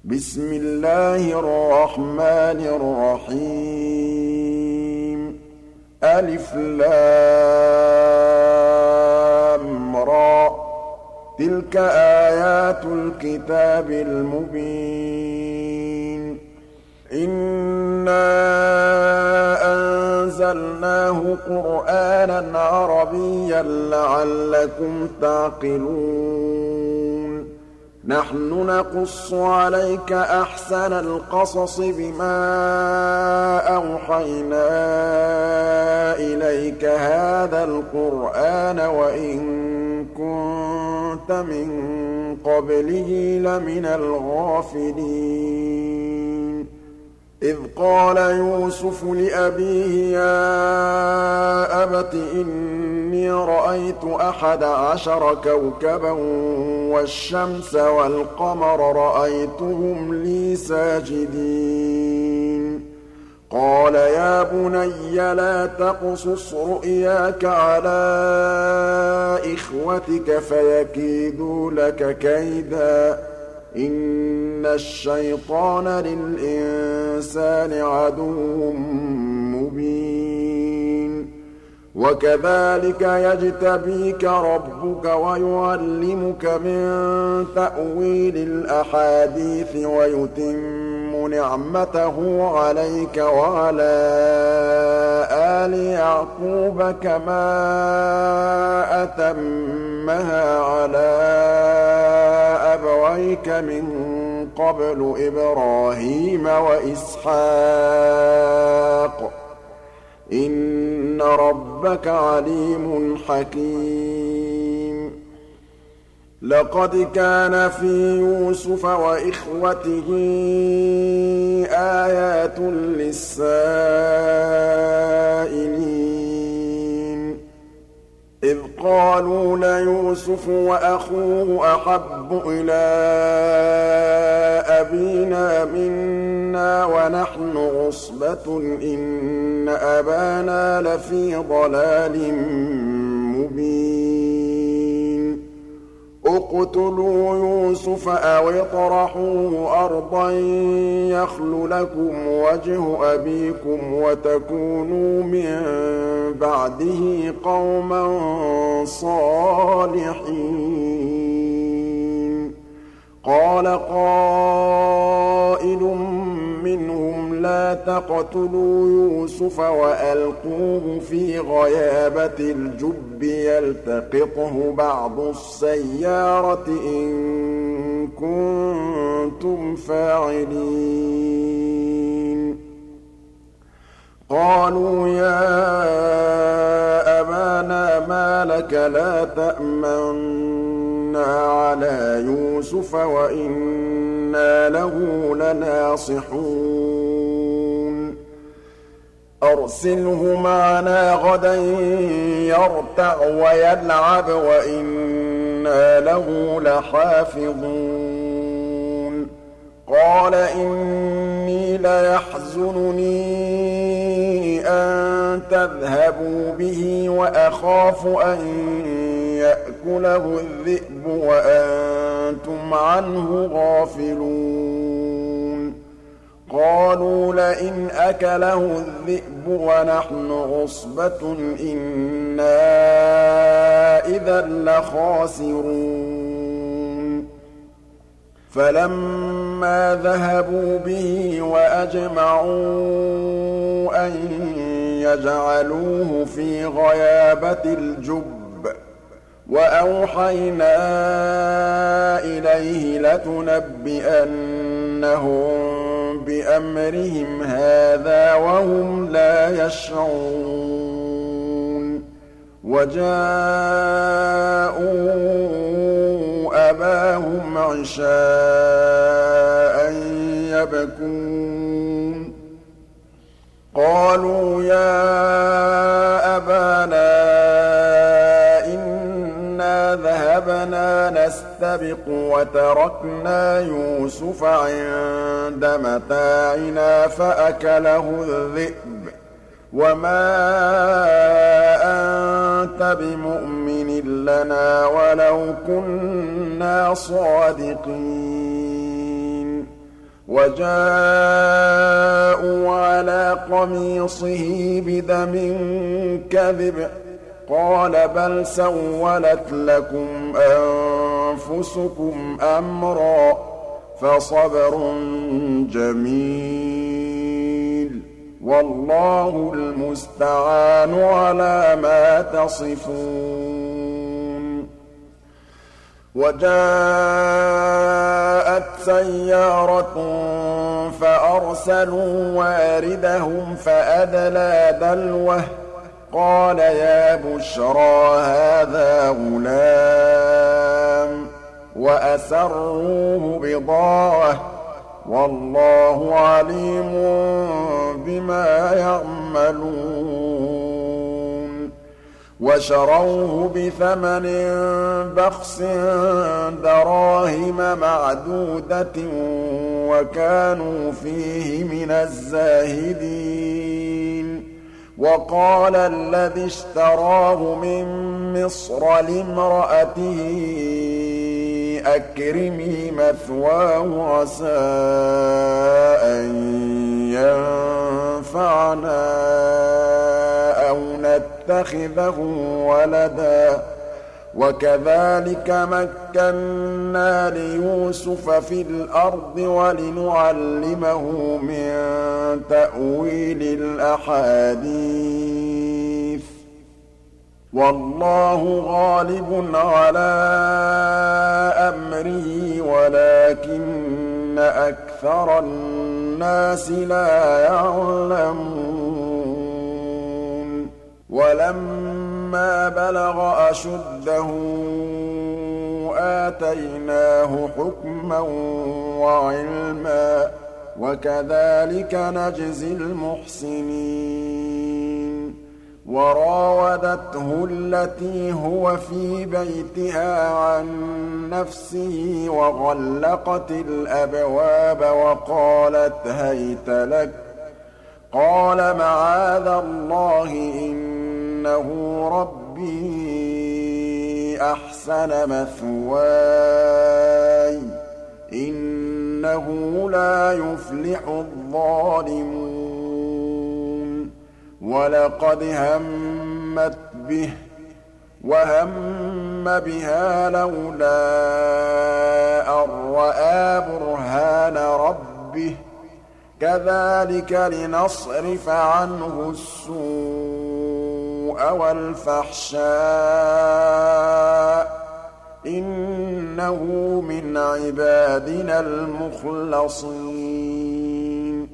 بسم الله الرحمن الرحيم ألف لام را تلك آيات الكتاب المبين إنا أنزلناه قرآنا عربيا لعلكم تعقلون نحن نقص عليك أحسن القصص بما أوحينا إليك هذا القرآن وإن كنت من قبله لمن الغافلين إذ قال يوسف لأبيه يا أبت إني رأيت 11 كوكبا والشمس والقمر رأيتهم لي ساجدين قال يا بني لا تقصص رؤياك على إخوتك فيكيدوا لك كيدا إن الشيطان للإنسان عدو مبين وكذلك يجتبيك ربك ويعلمك من تأويل الأحاديث ويتم نعمته عليك وعلى آل يعقوب كما أتمها على أبويك من قبل إبراهيم وإسحاق إن ربك عليم حكيم لقد كان في يوسف وإخوته آيات للسائلين إذ قالوا ليوسف وأخوه أحب إلى أبينا منا ونحن عصبة إن أبانا لفي ضلال مبين اقتلوا يوسف أو اطرحوه أرضا يخل لكم وجه أبيكم وتكونوا من بعده قوما صالحين قال قائل منهم لا تقتلوا يوسف وألقوه في غيابة الجب يلتقطه بعض السيارة إن كنتم فاعلين قالوا يا أبانا ما لك لا تأمنا على يوسف وإنا له لناصحون أرسله معنا غدا يرتع ويلعب وإنا له لحافظون قال إني ليحزنني أن تذهبوا به وأخاف أن يأكله الذئب وأنتم عنه غافلون قالوا لئن أكله الذئب ونحن عصبة إنا إذا لخاسرون فلما ذهبوا به وأجمعوا أن يجعلوه في غيابة الجب وأوحينا إليه لتنبئنهم بأمرهم هذا وهم لا يشعرون وجاءوا أباهم عشاء يبكون قالوا يا أبانا إنا ذهبنا نستبق وتركنا يوسف عند متاعنا فأكله الذئب وما أنت بمؤمن لنا ولو كنا صادقين وَجَاءُوا عَلَىٰ قَمِيصِهِ بِدَمٍ كَذِبٍ قَالَ بَلْ سَوَّلَتْ لَكُمْ أَنفُسُكُمْ أَمْرًا ۖ فَصَبْرٌ جَمِيلٌ وَاللَّهُ الْمُسْتَعَانُ عَلَىٰ مَا تَصِفُونَ وَجَاءَتْ سَيَّارَةٌ فَأَرْسَلُوا وَارِدَهُمْ فَأَدْلَىٰ دَلْوَهُ قَالَ يَا بُشْرَىٰ هَٰذَا غُلَامٌ وَأَسَرُّوهُ بِضَاعَةً ۚ وَاللَّهُ عَلِيمٌ بِمَا يَعْمَلُونَ وَشَرَوْهُ بِثَمَنٍ بَخْسٍ دَرَاهِمَ مَعْدُودَةٍ وَكَانُوا فِيهِ مِنَ الزَّاهِدِينَ وَقَالَ الَّذِي اشْتَرَاهُ مِن مِّصْرَ لِامْرَأَتِهِ أَكْرِمِي مَثْوَاهُ عَسَىٰ أَن يَنفَعَنَا أَوْ نَتَّخِذَهُ وَلَدًا ۚ وَكَذَٰلِكَ مَكَّنَّا لِيُوسُفَ فِي الْأَرْضِ وَلِنُعَلِّمَهُ مِن تَأْوِيلِ الْأَحَادِيثِ ۚ وَاللَّهُ غَالِبٌ عَلَىٰ أَمْرِهِ وَلَٰكِنَّ أَكْثَرَ النَّاسِ لَا يَعْلَمُونَ وَلَمَّا بَلَغَ أَشُدَّهُ آتَيْنَاهُ حُكْمًا وَعِلْمًا ۚ وَكَذَٰلِكَ نَجْزِي الْمُحْسِنِينَ وَرَاوَدَتْهُ الَّتِي هُوَ فِي بَيْتِهَا عَن نَّفْسِهِ وَغَلَّقَتِ الْأَبْوَابَ وَقَالَتْ هَيْتَ لَكَ ۚ قَالَ مَعَاذَ اللَّهِ إِنَّهُ رَبِّي أَحْسَنَ مَثْوَايَ ۖ إِنَّهُ لَا يُفْلِحُ الظَّالِمُونَ وَلَقَدْ هَمَّتْ بِهِ وَهَمَّ بِهَا لَوْلَا أَن رَّأَىٰ بُرْهَانَ رَبِّهِ ۚ كَذَٰلِكَ لِنَصْرِفَ عَنْهُ السُّوءَ وَالْفَحْشَاءَ ۚ إِنَّهُ مِنْ عِبَادِنَا الْمُخْلَصِينَ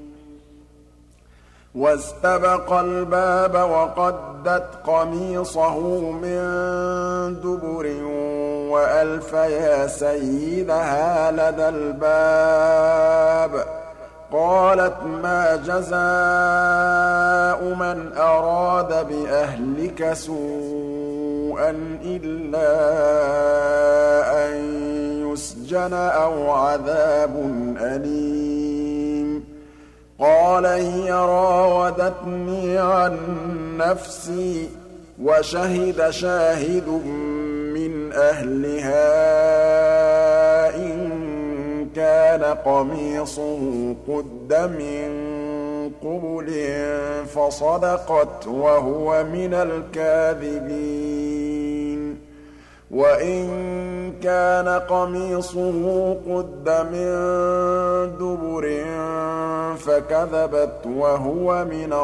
وَاسْتَبَقَا الْبَابَ وَقَدَّتْ قَمِيصَهُ مِن دُبُرٍ وَأَلْفَ يَا سَيِّدَهَا لَدَى الْبَابِ ۚ قَالَتْ مَا جَزَاءُ مَنْ أَرَادَ بِأَهْلِكَ سُوءًا إِلَّا أَن يُسْجَنَ أَوْ عَذَابٌ أَلِيمٌ قَالَ هِيَ رَاوَدَتْنِي عَن نَّفْسِي ۚ وَشَهِدَ شَاهِدٌ مِّنْ أَهْلِهَا إِن كَانَ قَمِيصُهُ قُدَّ مِن قُبُلٍ فَصَدَقَتْ وَهُوَ مِنَ الْكَاذِبِينَ وَإِن كَانَ قَمِيصُهُ قُدَّ مِن دُبُرٍ فَكَذَبَتْ وَهُوَ مِنَ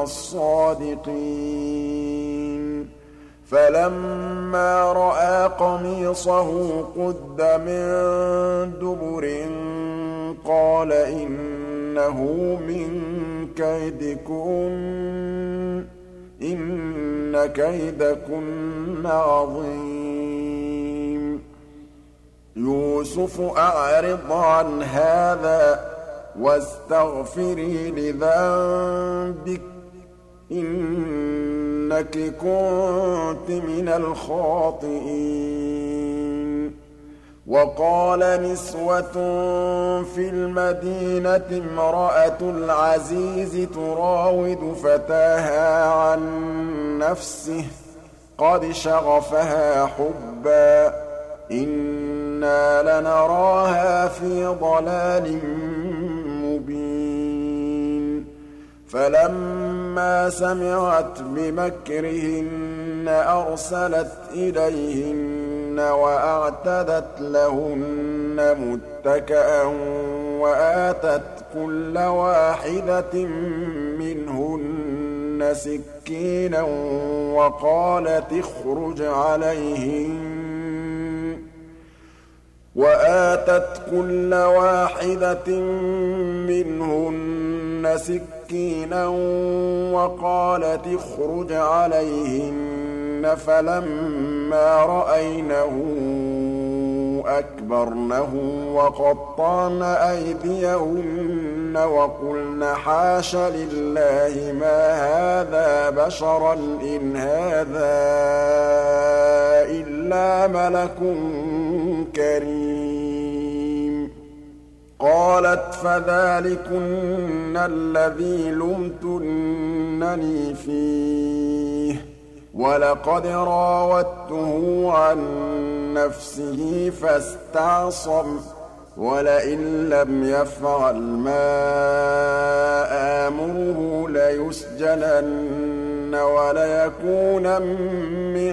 الصَّادِقِينَ فَلَمَّا رَأَىٰ قَمِيصَهُ قُدَّ مِن دُبُرٍ قَالَ إِنَّهُ مِن كَيْدِكُنَّ ۖ إِنَّ كَيْدَكُنَّ عَظِيمٌ يُوسُفُ أَعْرِضْ عَنْ هَٰذَا وَاسْتَغْفِرِي لِذَنبِكِ ۖ إِنَّكِ كُنتِ مِنَ الْخَاطِئِينَ وَقَالَ نِسْوَةٌ فِي الْمَدِينَةِ امْرَأَتُ الْعَزِيزِ تُرَاوِدُ فَتَاهَا عَن نَّفْسِهِ ۖ قَدْ شَغَفَهَا حُبًّا ۖ إِنَّا لَنَرَاهَا فِي ضَلَالٍ مُّبِينٍ فَلَمَّا سَمِعَتْ بِمَكْرِهِنَّ أَرْسَلَتْ إِلَيْهِنَّ وَأَعْتَدَتْ لَهُنَّ مُتَّكَأً وَآتَتْ كُلَّ وَاحِدَةٍ مِّنْهُنَّ سِكِّينًا وقالت اخرج عليهن فلما رأينه أكبرنه وقطعن أيديهن وقلن حاش لله ما هذا بشرا إن هذا إلا ملك كريم قالت فذلكن الذي لمتنني فيه ولقد راودته عن نفسه فاستعصم ولئن لم يفعل ما آمره ليسجنن وليكونن من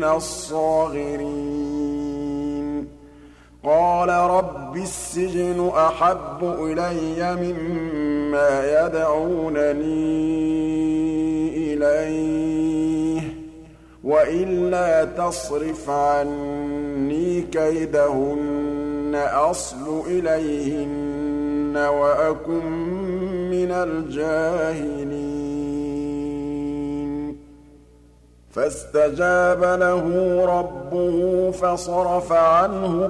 الصاغرين قال رب السجن أحب إلي مما يدعونني إليه وإلا تصرف عني كيدهن أصل إليهن وأكن من الجاهلين فاستجاب له ربه فصرف عنه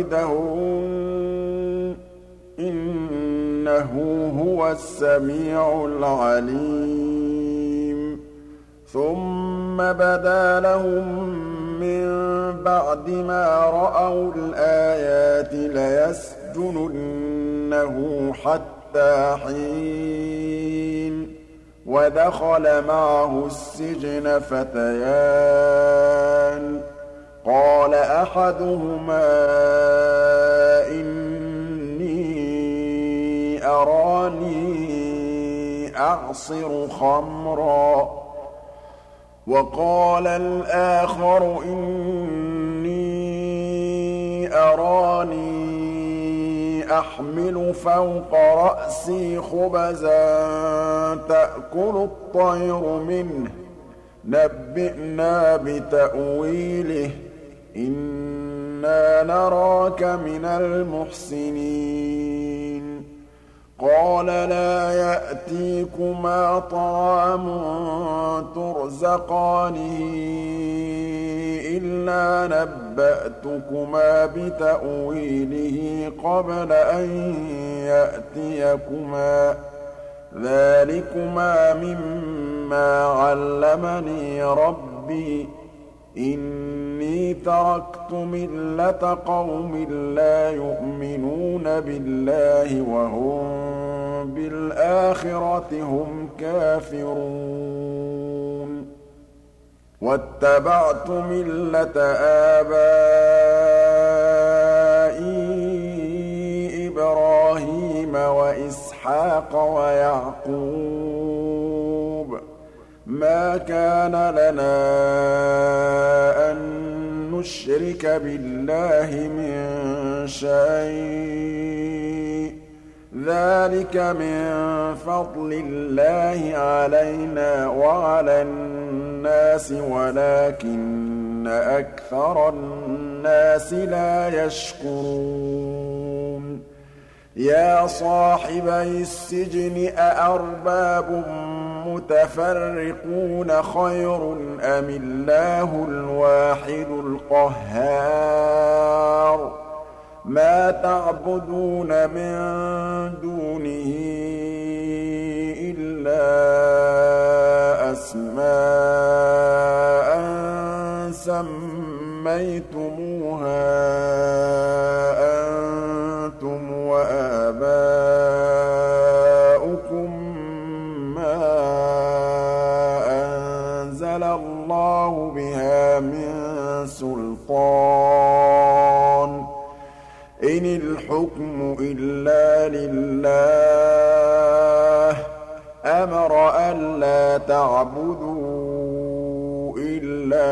كيدهن إنه هو السميع العليم ثم بدا لهم من بعد ما رأوا الآيات ليسجننه حتى حين ودخل معه السجن فتيان قال أحدهما إني أراني أعصر خمرا وقال الآخر إني أراني أحمل فوق رأسي خبزا تأكل الطير منه نبئنا بتأويله إنا نراك من المحسنين قال لا يأتيكما طعام ترزقانه إلا نبأتكما بتأويله قبل أن يأتيكما ذلكما مما علمني ربي إني تركت ملة قوم لا يؤمنون بالله وهم بالآخرة هم كافرون واتبعت ملة آبائي إبراهيم وإسحاق ويعقوب ما كان لنا أن نشرك بالله من شيء ذلك من فضل الله علينا وعلى الناس ولكن أكثر الناس لا يشكرون يا صاحبي السجن أأرباب متفرقون خير أم الله الواحد القهار ما تعبدون من دونه إلا أسماء سميتموها أنتم وآباؤكم ما أنزل الله بها من سلطان إن الحكم إلا لله أمر أن أَلَّا تَعْبُدُوا إِلَّا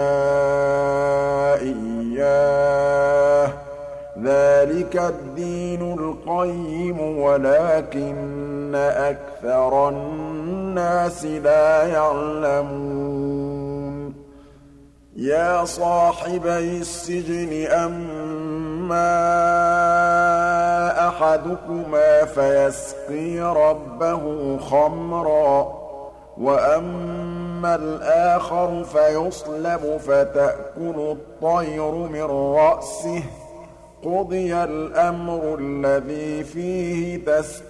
إِيَّاهُ ۚ ذَٰلِكَ الدِّينُ الْقَيِّمُ وَلَٰكِنَّ أَكْثَرَ النَّاسِ لَا يَعْلَمُونَ يَا صَاحِبَيِ السِّجْنِ أَمَّا أَحَدُكُمَا فَيَسْقِي رَبَّهُ خَمْرًا وَأَمَّا الْآخَرُ فَيُصْلَبُ فَتَأْكُلُ الطَّيْرُ مِن رَّأْسِهِ ۚ قُضِيَ الْأَمْرُ الَّذِي فِيهِ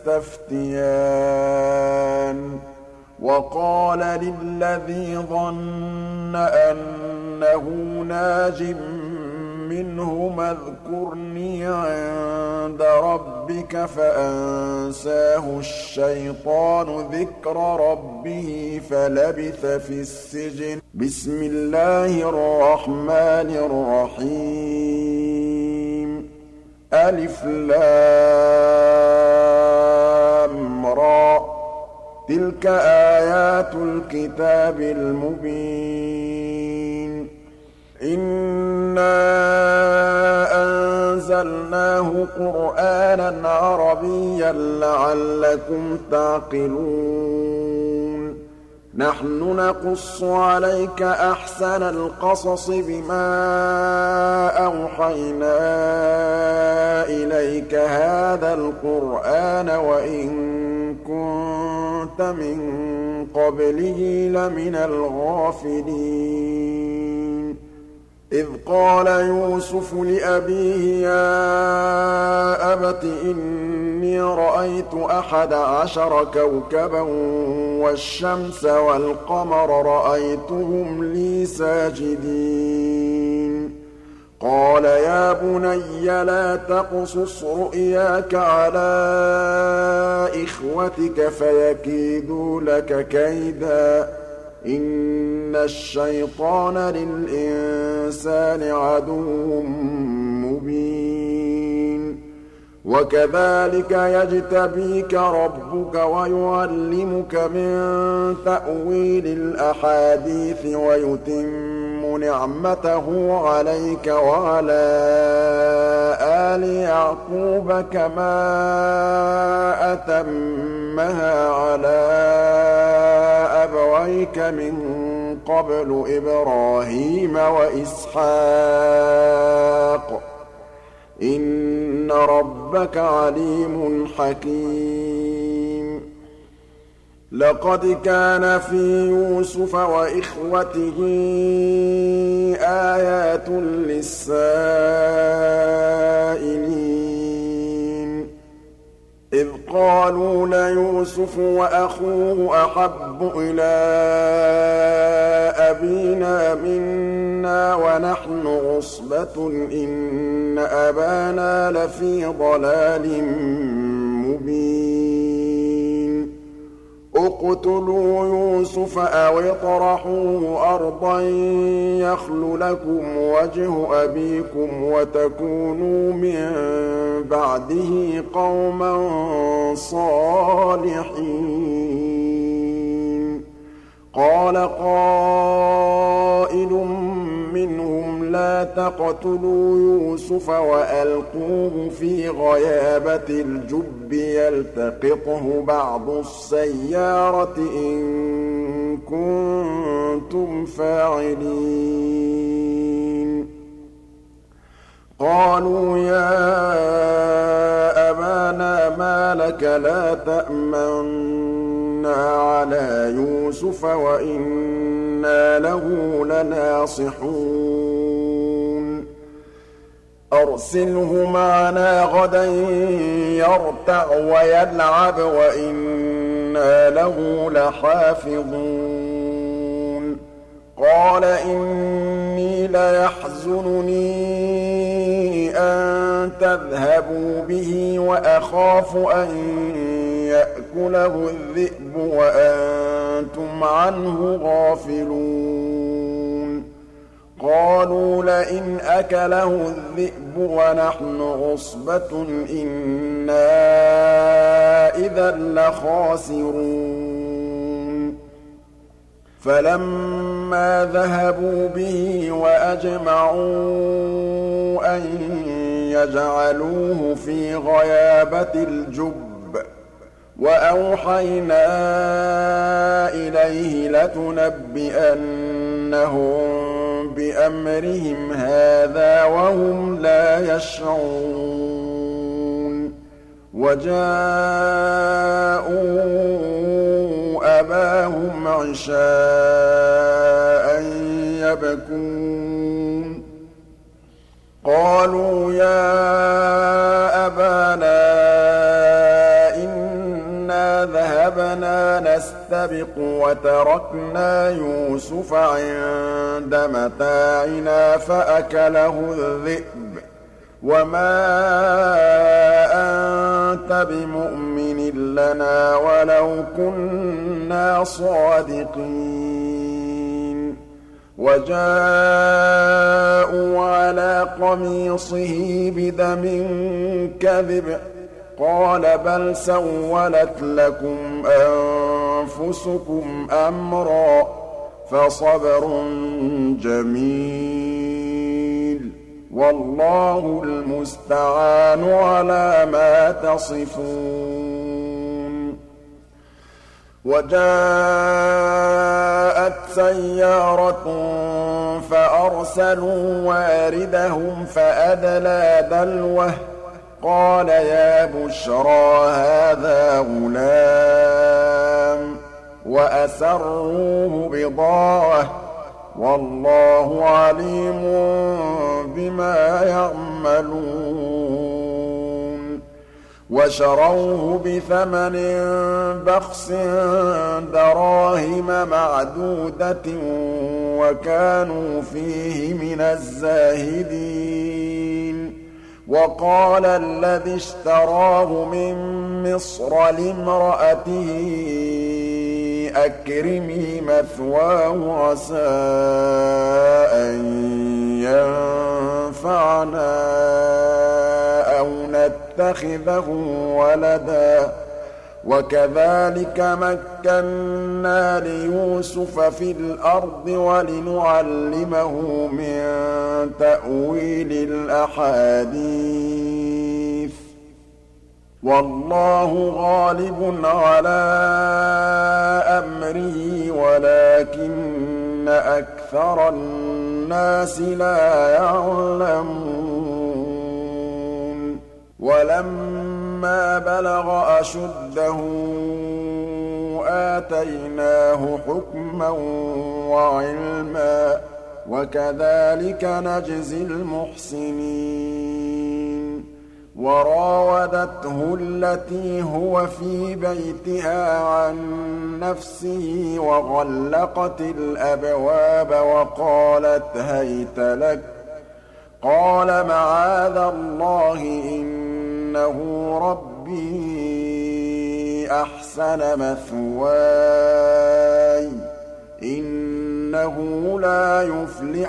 تَسْتَفْتِيَانِ وَقَالَ لِلَّذِي ظَنَّ أَنَّهُ نَاجٍ مِّنْهُمَا اذْكُرْنِي عِندَ رَبِّكَ فَأَنسَاهُ الشَّيْطَانُ ذِكْرَ رَبِّهِ فَلَبِثَ في السِّجْنِ بسم الله الرحمن الرحيم ألف لام را تلك آيات الكتاب المبين إِنَّا أَنزَلْنَاهُ قُرْآنًا عَرَبِيًّا لَّعَلَّكُمْ تَعْقِلُونَ نَحْنُ نَقُصُّ عَلَيْكَ أَحْسَنَ الْقَصَصِ بِمَا أَوْحَيْنَا إِلَيْكَ هَٰذَا الْقُرْآنَ وَإِن كُنتَ مِن قَبْلِهِ لَمِنَ الْغَافِلِينَ إِذْ قَالَ يُوسُفُ لِأَبِيهِ يَا أَبَتِ إِنِّي رَأَيْتُ 11 كَوْكَبًا وَالشَّمْسَ وَالْقَمَرَ رَأَيْتُهُمْ لِي سَاجِدِينَ قَالَ يَا بُنَيَّ لَا تَقْصُصْ رُؤْيَاكَ عَلَىٰ إِخْوَتِكَ فَيَكِيدُوا لَكَ كَيْدًا إِنَّ الشَّيْطَانَ لِلْإِنسَانِ عَدُوٌّ مُّبِينٌ وَكَذَٰلِكَ يَجْتَبِيكَ رَبُّكَ وَيُعَلِّمُكَ مِن تَأْوِيلِ الْأَحَادِيثِ وَيُتِمُّ نِعْمَتَهُ عَلَيْكَ وَعَلَىٰ آلِ يَعْقُوبَ كَمَا أَتَمَّهَا عَلَىٰ أَبَوَيْكَ مِن قَبْلُ إِبْرَاهِيمَ وَإِسْحَاقَ ۚ إِنَّ رَبَّكَ عَلِيمٌ حَكِيمٌ لَقَدْ كَانَ فِي يُوسُفَ وَإِخْوَتِهِ آيَاتٌ لِّلسَّائِلِينَ إِذْ قَالُوا لَيُوسُفُ وَأَخُوهُ أَحَبُّ إِلَىٰ أَبِينَا مِنَّا وَنَحْنُ عُصْبَةٌ إِنَّ أَبَانَا لَفِي ضَلَالٍ مُّبِينٍ اقْتُلُوا يُوسُفَ أَوِ اطْرَحُوهُ أَرْضًا يَخْلُ لَكُمْ وَجْهُ أَبِيكُمْ وَتَكُونُوا مِن بَعْدِهِ قَوْمًا صَالِحِينَ قَالَ قَائِلٌ مِّنْهُمْ لَا تَقْتُلُوا يُوسُفَ وَأَلْقُوهُ فِي غَيَابَتِ الْجُبِّ يَلْتَقِطْهُ بَعْضُ السَّيَّارَةِ إِن كُنتُمْ فَاعِلِينَ قَالُوا يَا أَبَانَا مَا لَكَ لَا تَأْمَنَّا عَلَىٰ يُوسُفَ وَإِنَّا لَهُ لَنَاصِحُونَ أَرْسِلْهُ مَعَنَا غَدًا يَرْتَعْ وَيَلْعَبْ وَإِنَّا لَهُ لَحَافِظُونَ قَالَ إِنِّي لَيَحْزُنُنِي أَن تَذْهَبُوا بِهِ وَأَخَافُ أَن يَأْكُلَهُ الذِّئْبُ وَأَنتُمْ عَنْهُ غَافِلُونَ قَالُوا لَئِنْ أَكَلَهُ الذِّئْبُ وَنَحْنُ عُصْبَةٌ إِنَّا إِذًا لَّخَاسِرُونَ فَلَمَّا ذَهَبُوا بِهِ وَأَجْمَعُوا أَن يَجْعَلُوهُ فِي غَيَابَتِ الْجُبِّ وَأَوْحَيْنَا إِلَيْهِ لَتُنَبِّئَنَّهُم بِأَمْرِهِمْ هَٰذَا وَهُمْ لَا يَشْعُرُونَ وَجَاءُوا أَبَاهُمْ عِشَاءً يَبْكُونَ قَالُوا يَا أَبَانَا إِنَّا ذَهَبْنَا نَسْتَبِقُ وَتَرَكْنَا يُوسُفَ عِندَ مَتَاعِنَا فَأَكَلَهُ الذِّئْبُ وَمَا أَنتَ بِمُؤْمِنٍ لَّنَا وَلَوْ كُنَّا صَادِقِينَ وَجَاءُوا عَلَىٰ قَمِيصِهِ بِدَمٍ كَذِبٍ قَالَ بَلْ سَوَّلَتْ لَكُمْ أَنفُسُكُمْ أَمْرًا فَصَبْرٌ جَمِيلٌ وَاللَّهُ الْمُسْتَعَانُ عَلَىٰ مَا تَصِفُونَ وَجَاءَتْ سَيَّارَةٌ فَأَرْسَلُوا وَارِدَهُمْ فَأَدْلَىٰ دَلْوَهُ قَالَ يَا بُشْرَىٰ هَٰذَا غُلَامٌ وَأَسَرُّوهُ بِضَاعَةً وَاللَّهُ عَلِيمٌ بِمَا يَعْمَلُونَ وَشَرَوْهُ بِثَمَنٍ بَخْسٍ دَرَاهِمَ مَعْدُودَةٍ وَكَانُوا فِيهِ مِنَ الزَّاهِدِينَ وَقَالَ الَّذِي اشْتَرَاهُ مِن مِّصْرَ لِامْرَأَتِهِ أَكْرِمِي مَثْوَاهُ عَسَىٰ أَن يَنفَعَنَا أَوْ نَتَّخِذَهُ وَلَدًا وَكَذَٰلِكَ مَكَّنَّا لِيُوسُفَ فِي الْأَرْضِ وَلِنُعَلِّمَهُ مِن تَأْوِيلِ الْأَحَادِيثِ ۚ وَاللَّهُ غَالِبٌ عَلَىٰ أَمْرِهِ وَلَٰكِنَّ أَكْثَرَ النَّاسِ لَا يَعْلَمُونَ وَلَمَّا بَلَغَ أَشُدَّهُ آتَيْنَاهُ حُكْمًا وَعِلْمًا ۚ وَكَذَٰلِكَ نَجْزِي الْمُحْسِنِينَ وَرَاوَدَتْهُ الَّتِي هُوَ فِي بَيْتِهَا عَن نَّفْسِهِ وَغَلَّقَتِ الْأَبْوَابَ وَقَالَتْ هَيْتَ لَكَ ۚ قَالَ مَعَاذَ اللَّهِ إِنَّهُ رَبِّي أَحْسَنَ مَثْوَايَ ۖ إِنَّهُ لَا يُفْلِحُ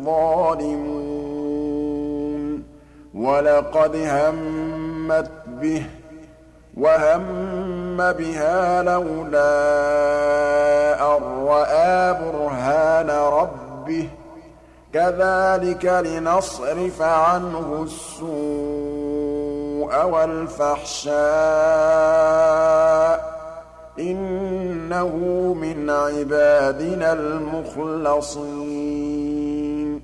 الظَّالِمُونَ وَلَقَدْ هَمَّتْ بِهِ وَهَمَّ بِهَا لَوْلَا أَن رَّأَىٰ بُرْهَانَ رَبِّهِ ۚ كَذَٰلِكَ لِنَصْرِفَ عَنْهُ السُّوءَ وَالْفَحْشَاءَ ۚ إِنَّهُ مِنْ عِبَادِنَا الْمُخْلَصِينَ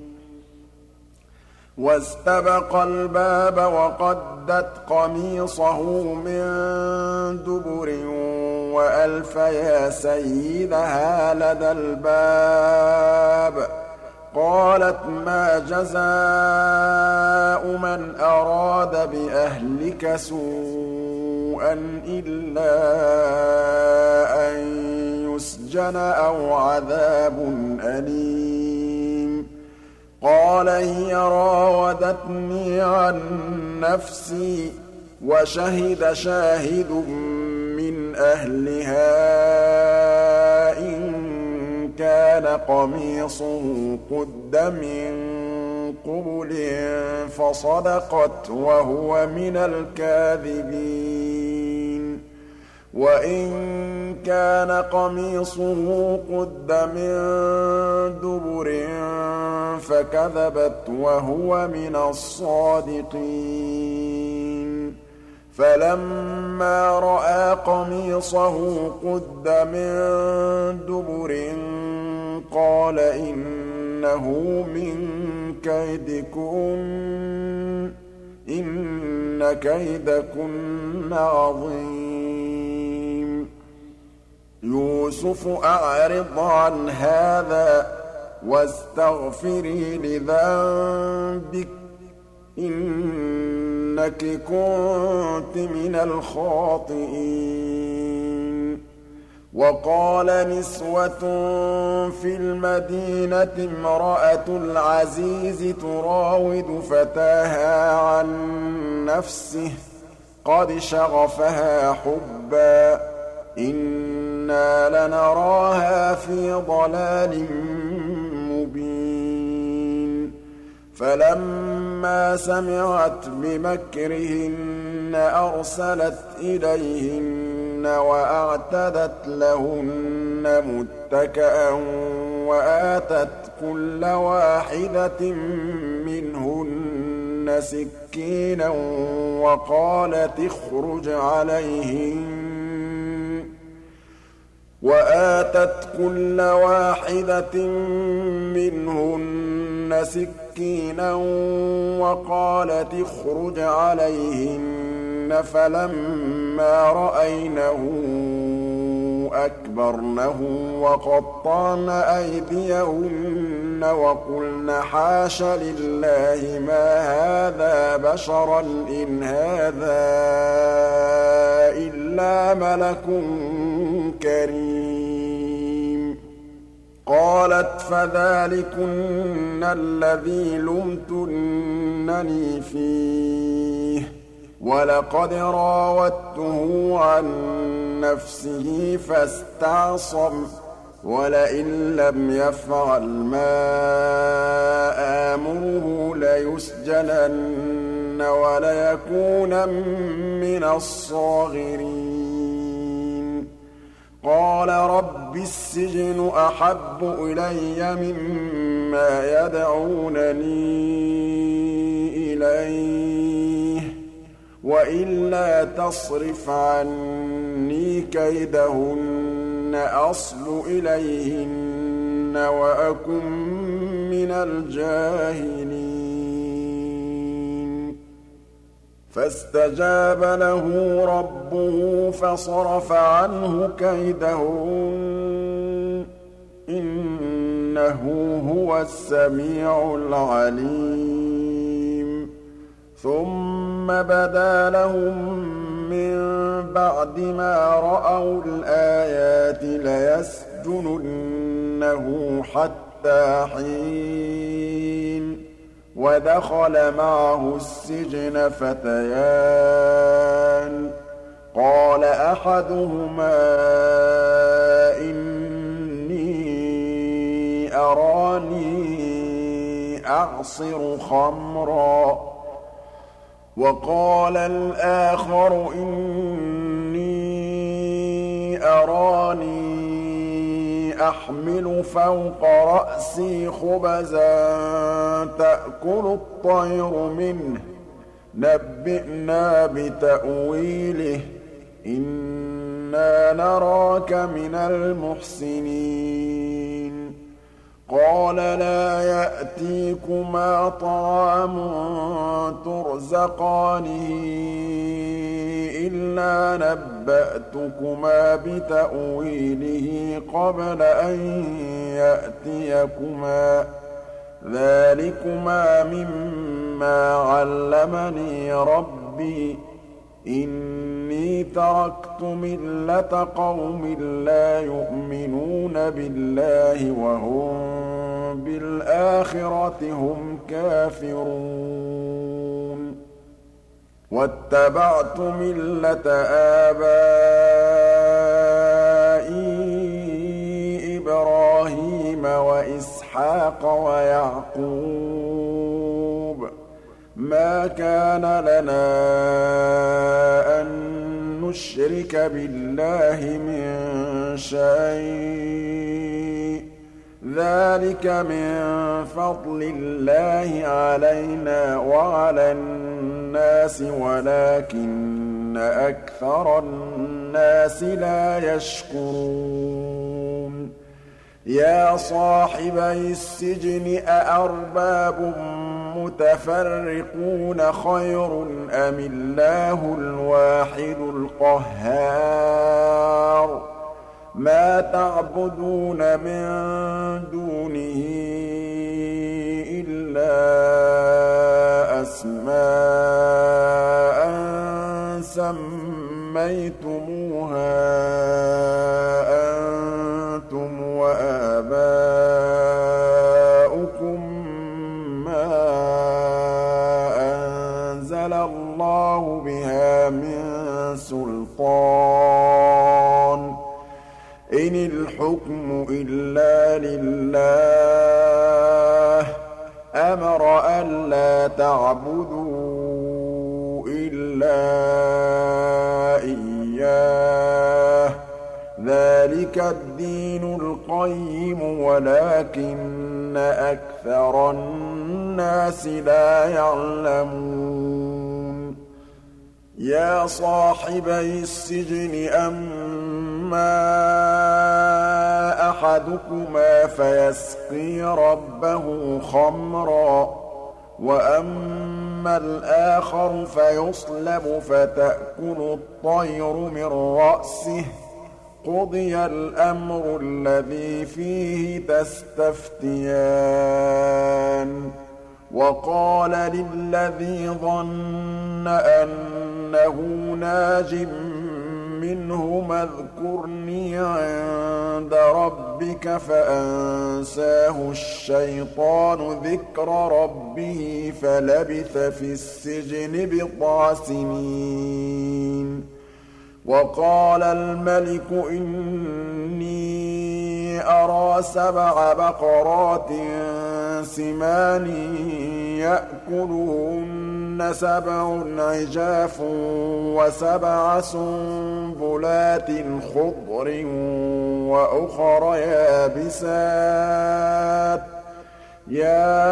وَاسْتَبَقَ الْبَابَ وَقَدَّتْ قَمِيصَهُ مِن دُبُرٍ وَأَلْفَ يَا سَيِّدَهَا لَدَى الْبَابِ ۚ قَالَتْ مَا جَزَاءُ مَنْ أَرَادَ بِأَهْلِكَ سُوءًا إِلَّا أَن يُسْجَنَ أَوْ عَذَابٌ أَلِيمٌ قَالَ هِيَ رَاوَدَتْنِي عَن نَّفْسِي ۚ وَشَهِدَ شَاهِدٌ مِّنْ أَهْلِهَا إِن كَانَ قَمِيصُهُ قُدَّ مِن قُبُلٍ فَصَدَقَتْ وَهُوَ مِنَ الْكَاذِبِينَ وَإِن كَانَ قَمِيصُهُ قُدَّ مِن دُبُرٍ فَكَذَبَتْ وَهُوَ مِنَ الصَّادِقِينَ فَلَمَّا رَأَىٰ قَمِيصَهُ قُدَّ مِن دُبُرٍ قَالَ إِنَّهُ مِن كَيْدِكُنَّ ۖ إِنَّ كَيْدَكُنَّ عَظِيمٌ يُوسُفُ أَعْرِضْ عَنْ هَٰذَا وَاسْتَغْفِرِي لِذَنبِكِ ۖ إِنَّكِ كُنتِ مِنَ الْخَاطِئِينَ وَقَالَ نِسْوَةٌ فِي الْمَدِينَةِ امْرَأَتُ الْعَزِيزِ تُرَاوِدُ فَتَاهَا عَن نَّفْسِهِ ۖ قَدْ شَغَفَهَا حُبًّا ۖ إِنَّا لَنَرَاهَا فِي ضَلَالٍ مُّبِينٍ فَلَمَّا سَمِعَتْ بِمَكْرِهِنَّ أَرْسَلَتْ إِلَيْهِنَّ وَأَعْتَدَتْ لَهُنَّ مُتَّكَأً وَآتَتْ كُلَّ وَاحِدَةٍ مِّنْهُنَّ سِكِّينًا وَقَالَتِ اخْرُجْ عَلَيْهِنَّ فَلَمَّا رَأَيْنَهُ أَكْبَرْنَهُ وَقَطَّعْنَ أَيْدِيَهُنَّ وَقُلْنَ حَاشَ لِلَّهِ مَا هَٰذَا بَشَرًا إِنْ هَٰذَا إِلَّا مَلَكٌ كَرِيمٌ قَالَتْ فَذَٰلِكُنَّ الَّذِي لُمْتُنَّنِي فِيهِ ۖ وَلَقَدْ رَاوَدتُّهُ عَن نَّفْسِهِ فَاسْتَعْصَمَ ۖ وَلَئِن لَّمْ يَفْعَلْ مَا آمُرُهُ لَيُسْجَنَنَّ وَلَيَكُونًا مِّنَ الصَّاغِرِينَ قَالَ رَبِّ السِّجْنُ أَحَبُّ إِلَيَّ مِمَّا يَدْعُونَنِي إِلَيْهِ ۖ وَإِلَّا تَصْرِفْ عَنِّي كَيْدَهُنَّ أَصْبُ إِلَيْهِنَّ وَأَكُن مِّنَ الْجَاهِلِينَ فَاسْتَجَابَ لَهُ رَبُّهُ فَصَرَفَ عَنْهُ كَيْدَهُنَّ ۚ إِنَّهُ هُوَ السَّمِيعُ الْعَلِيمُ ثُمَّ بَدَا لَهُم مِّن بَعْدِ مَا رَأَوُا الْآيَاتِ لَيَسْجُنُنَّهُ حَتَّىٰ حِينٍ وَدَخَلَ مَعَهُ السِّجْنَ فَتَيَانِ ۖ قَالَ أَحَدُهُمَا إِنِّي أَرَانِي أَعْصِرُ خَمْرًا ۖ وَقَالَ الْآخَرُ إِنِّي أَرَانِي أَحْمِلُ فَوْقَ رَأْسِي خُبَزًا تَأْكُلُ الطَّيْرُ مِنْهُ ۖ نَبِّئْنَا بِتَأْوِيلِهِ ۖ إِنَّا نَرَاكَ مِنَ الْمُحْسِنِينَ قَالَ لَا يَأْتِيكُمَا طَعَامٌ تُرْزَقَانِهِ إِلَّا نَبَّأْتُكُمَا بِتَأْوِيلِهِ قَبْلَ أَن يَأْتِيَكُمَا ۚ ذَٰلِكُمَا مِمَّا عَلَّمَنِي رَبِّي ۚ إِنِّي تَرَكْتُ مِلَّةَ قَوْمٍ لَّا يُؤْمِنُونَ بِاللَّهِ وَهُم بِالْآخِرَةِ هُمْ كَافِرُونَ وَاتَّبَعْتُ مِلَّةَ آبَائِي إِبْرَاهِيمَ وَإِسْحَاقَ وَيَعْقُوبَ ۚ مَا كَانَ لَنَا أَن نشرك بالله من شيء ذلك من فضل الله علينا وعلى الناس ولكن أكثر الناس لا يشكرون يا صاحبي السجن أأرباب متفرقون خير أم الله الواحد القهار ما تعبدون من دونه إلا أسماء سميتموها أنتم وآباؤكم ما أنزل الله بها من سلطان إن الحكم إلا لله أمر ألا تعبدوا إلا إياه ذلك الدين القيم ولكن أكثر الناس لا يعلمون يا صاحبي السجن أما أحدكما فيسقي ربه خمرا وأما الآخر فيصلب فتأكل الطير من رأسه قضي الأمر الذي فيه تستفتيان وقال للذي ظن أنه ناج منهما اذكرني عند ربك فأنساه الشيطان ذكر ربه فلبث في السجن بضع سنين وقال الملك إني أرى 7 بقرات سمان يأكلهن 7 عجاف و7 سنبلات خضر وأخر يابسات يا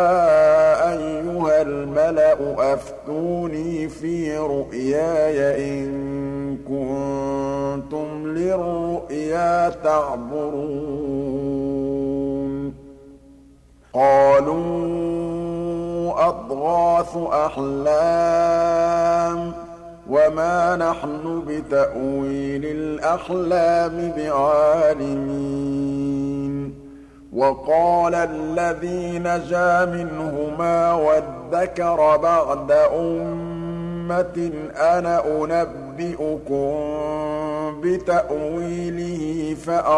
أيها الملأ أفتوني في رؤياي إن كنتم للرؤيا تعبرون قالوا أضغاث أحلام وما نحن بتأويل الأحلام بعالمين وقال الذي نجا منهما وادكر بعد أمة أنا أنبئكم بتأويله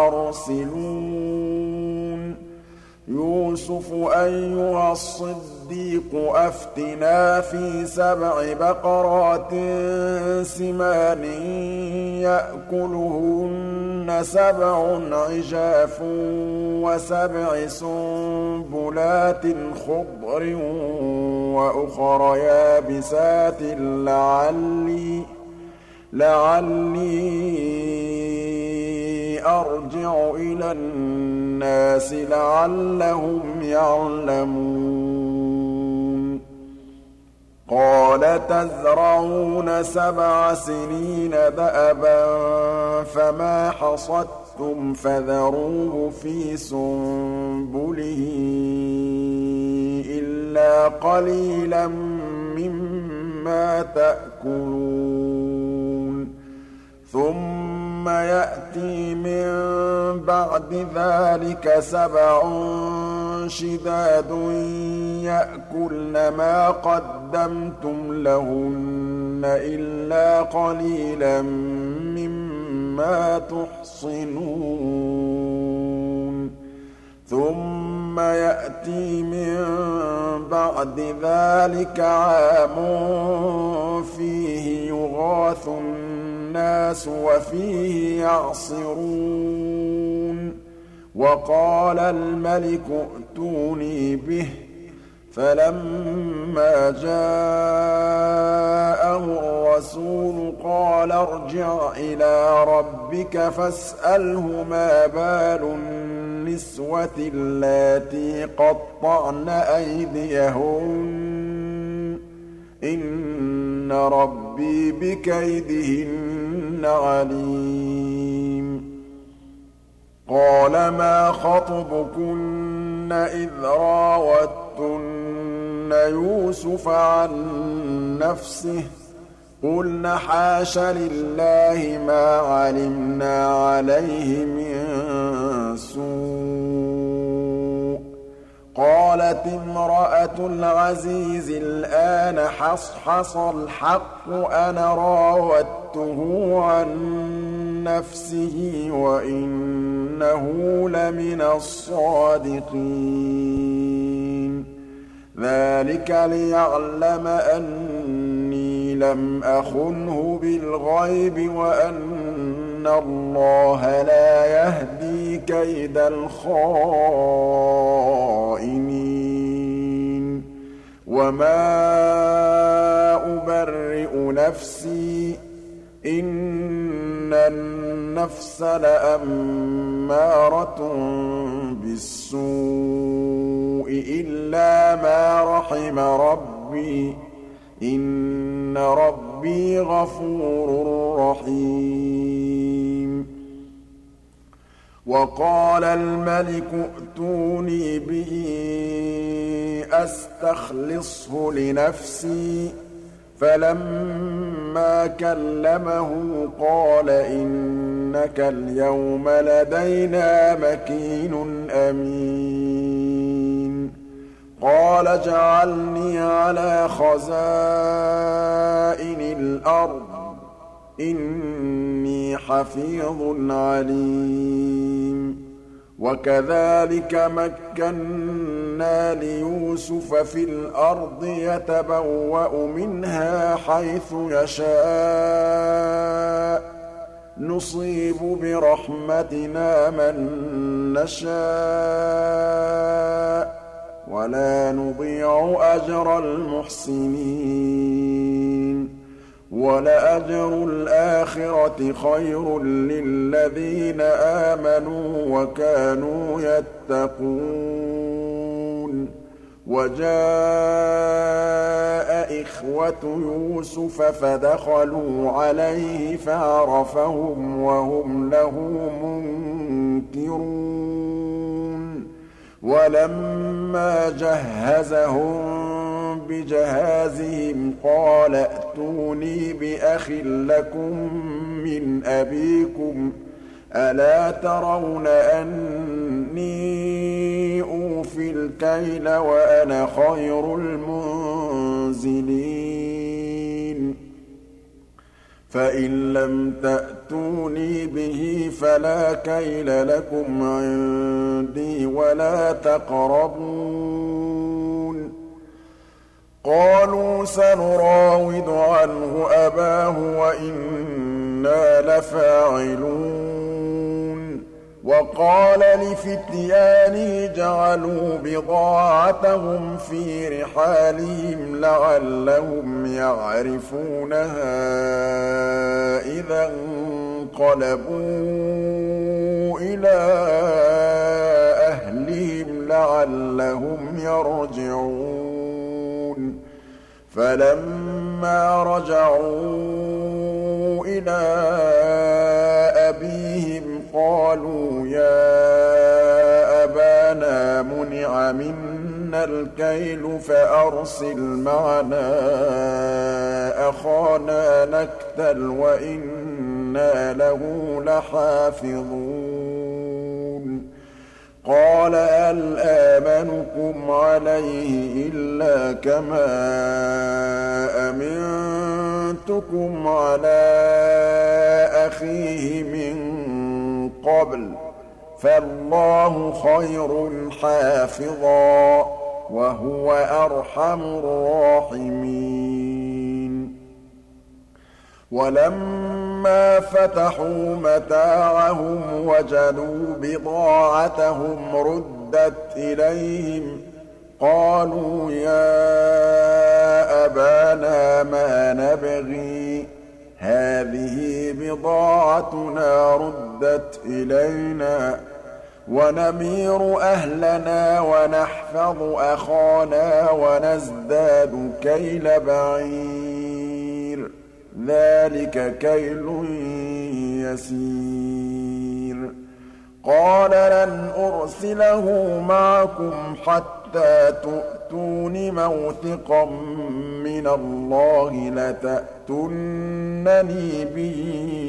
فأرسلون يوسف أيها الصديق أفتنا في 7 بقرات سمان يأكلهن 7 عجاف و7 سنبلات خضر وأخر يابسات لعلي أرجع إلى الناس لعلهم يعلمون قال تزرعون 7 سنين دأبا فما حصدتم فذروه في سنبله إلا قليلا مما تأكلون ثم يأتي من بعد ذلك 7 شداد يأكلن ما قدمتم لهن إلا قليلا مما تحصنون ثم يأتي من بعد ذلك عام فيه يغاث الناس وفيه يعصرون وقال الملك ائتوني به فَلَمَّا جَاءَهُ الرَّسُولُ قَالَ ارْجِعْ إِلَىٰ رَبِّكَ فَاسْأَلْهُ مَا بَالُ النِّسْوَةِ اللَّاتِي قَطَّعْنَ أَيْدِيَهُنَّ ۚ إِنَّ رَبِّي بِكَيْدِهِنَّ عَلِيمٌ قَالَ مَا خَطْبُكُنَّ إِذْ رَاوَدتُّنَّ يُوسُفَ عَن نَّفْسِهِ ۚ قُلْنَ حَاشَ لِلَّهِ مَا عَلِمْنَا عَلَيْهِ مِن سُوءٍ ۚ قَالَتِ امْرَأَتُ الْعَزِيزِ الْآنَ حَصْحَصَ الْحَقُّ أَنَا رَاوَدتُّهُ عَن نَّفْسِهِ وَإِنَّهُ لَمِنَ الصَّادِقِينَ ذَٰلِكَ لِيَعْلَمَ أَنِّي لَمْ أَخُنْهُ بِالْغَيْبِ وَأَنَّ اللَّهَ لَا يَهْدِي كَيْدَ الْخَائِنِينَ وَمَا أُبَرِّئُ نَفْسِي ۚ إِنَّ النَّفْسَ لَأَمَّارَةٌ بِالسُّوءِ إِلَّا مَا رَحِمَ رَبِّي ۚ إِنَّ رَبِّي غَفُورٌ رَّحِيمٌ وَقَالَ الْمَلِكُ ائْتُونِي بِهِ أَسْتَخْلِصْهُ لِنَفْسِي ۖ فَلَمَّا كَلَّمَهُ قَالَ إِنَّكَ الْيَوْمَ لَدَيْنَا مَكِينٌ أَمِينٌ قَالَ اجْعَلْنِي عَلَىٰ خَزَائِنِ الْأَرْضِ ۖ إِنِّي حَفِيظٌ عَلِيمٌ وَكَذَٰلِكَ مَكَّنَّا لِيُوسُفَ فِي الْأَرْضِ يَتَبَوَّأُ مِنْهَا حَيْثُ يَشَاءُ ۚ نُصِيبُ بِرَحْمَتِنَا مَن نَّشَاءُ ۖ وَلَا نُضِيعُ أَجْرَ الْمُحْسِنِينَ وَلَأَجْرُ الْآخِرَةِ خَيْرٌ لِّلَّذِينَ آمَنُوا وَكَانُوا يَتَّقُونَ وَجَاءَ إِخْوَةُ يُوسُفَ فَدَخَلُوا عَلَيْهِ فَعَرَفَهُمْ وَهُمْ لَهُ مُنكِرُونَ وَلَمَّا جَهَّزَهُم بِجَهَازِهِمْ قَالَ ائْتُونِي بِأَخٍ لَّكُم مِّنْ أَبِيكُمْ ۚ أَلَا تَرَوْنَ أَنِّي أُوفِي الْكَيْلَ وَأَنَا خَيْرُ الْمُنزِلِينَ فَإِن لَّمْ تَأْتُونِي بِهِ فَلَا كَيْلَ لَكُمْ عِندِي وَلَا تَقْرَبُونِ قَالُوا سَنُرَاوِدُ عَنْهُ أَبَاهُ وَإِنَّا لَفَاعِلُونَ وَقَالَ لِفِتْيَانِهِ جَعَلُوا بِضَاعَتَهُمْ فِي رِحَالِهِمْ لَعَلَّهُمْ يَعْرِفُونَهَا إِذَا انقَلَبُوا إِلَىٰ أَهْلِهِمْ لَعَلَّهُمْ يَرْجِعُونَ فَلَمَّا رَجَعُوا إِلَىٰ أَبِيهِمْ قَالُوا يَا أَبَانَا مُنِعَ مِنَّا الْكَيْلُ فَأَرْسِلْ مَعَنَا أَخَانَا نَكْتَلْ وَإِنَّا لَهُ لَحَافِظُونَ قَالَ هَلْ آمَنُكُمْ عَلَيْهِ إِلَّا كَمَا أَمِنتُكُمْ عَلَىٰ أَخِيهِ مِن قَبْلُ ۖ فَاللَّهُ خَيْرٌ حَافِظًا ۖ وَهُوَ أَرْحَمُ الرَّاحِمِينَ وَلَمَّا فَتَحُوا مَتَاعَهُمْ وَجَدُوا بِضَاعَتَهُمْ رُدَّتْ إِلَيْهِمْ ۖ قَالُوا يَا أَبَانَا مَا نَبْغِي ۖ هَٰذِهِ بِضَاعَتُنَا رُدَّتْ إِلَيْنَا ۖ وَنَمِيرُ أَهْلَنَا وَنَحْفَظُ أَخَانَا وَنَزْدَادُ كَيْلَ بَعِيرٍ ۖ ذَٰلِكَ كَيْلٌ يَسِيرٌ قَالَ لَنْ أُرْسِلَهُ مَعَكُمْ حَتَّىٰ تُؤْتُونِ مَوْثِقًا مِّنَ اللَّهِ لَتَأْتُنَّنِي بِهِ